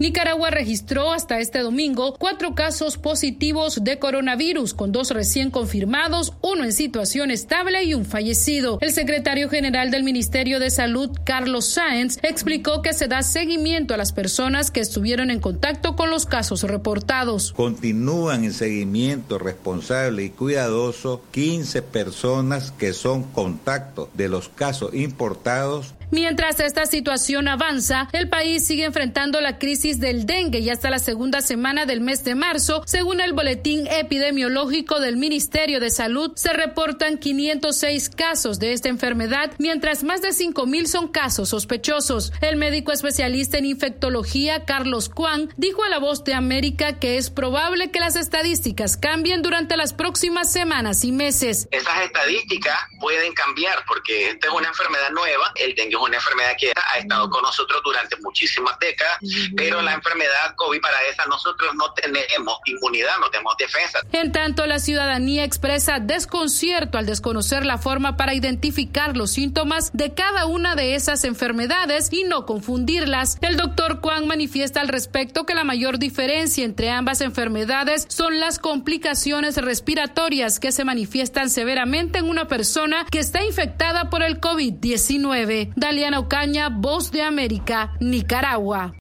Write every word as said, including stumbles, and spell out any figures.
Nicaragua registró hasta este domingo cuatro casos positivos de coronavirus, con dos recién confirmados, uno en situación estable y un fallecido. El secretario general del Ministerio de Salud, Carlos Sáenz, explicó que se da seguimiento a las personas que estuvieron en contacto con los casos reportados. Continúan en seguimiento responsable y cuidadoso quince personas que son contacto de los casos importados. Mientras esta situación avanza, el país sigue enfrentando la crisis del dengue y hasta la segunda semana del mes de marzo, según el boletín epidemiológico del Ministerio de Salud, se reportan quinientos seis casos de esta enfermedad, mientras más de cinco mil son casos sospechosos. El médico especialista en infectología, Carlos Cuán, dijo a La Voz de América que es probable que las estadísticas cambien durante las próximas semanas y meses. Esas estadísticas pueden cambiar porque esta es una enfermedad nueva, el dengue es una enfermedad que ha estado con nosotros durante muchísimas décadas, pero la enfermedad COVID, para esa nosotros no tenemos inmunidad, no tenemos defensa. En tanto, la ciudadanía expresa desconcierto al desconocer la forma para identificar los síntomas de cada una de esas enfermedades y no confundirlas. El doctor Cuán manifiesta al respecto que la mayor diferencia entre ambas enfermedades son las complicaciones respiratorias que se manifiestan severamente en una persona que está infectada por el COVID diecinueve. Daliana Ocaña, Voz de América, Nicaragua.